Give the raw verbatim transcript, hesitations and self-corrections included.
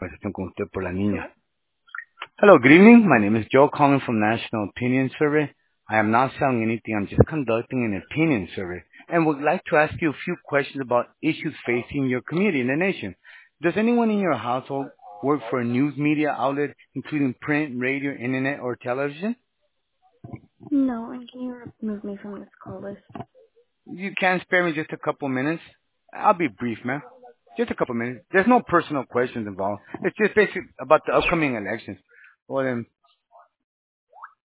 conversación con usted por la niña. Hello, good evening. My name is Joe calling from National Opinion Survey. I am not selling anything. I'm just conducting an opinion survey and would like to ask you a few questions about issues facing your community and the nation. Does anyone in your household work for a news media outlet, including print, radio, internet, or television? No, and can you remove me from this call list? You can spare me just a couple minutes. I'll be brief, ma'am. Just a couple minutes. There's no personal questions involved. It's just basically about the upcoming elections. Well, then,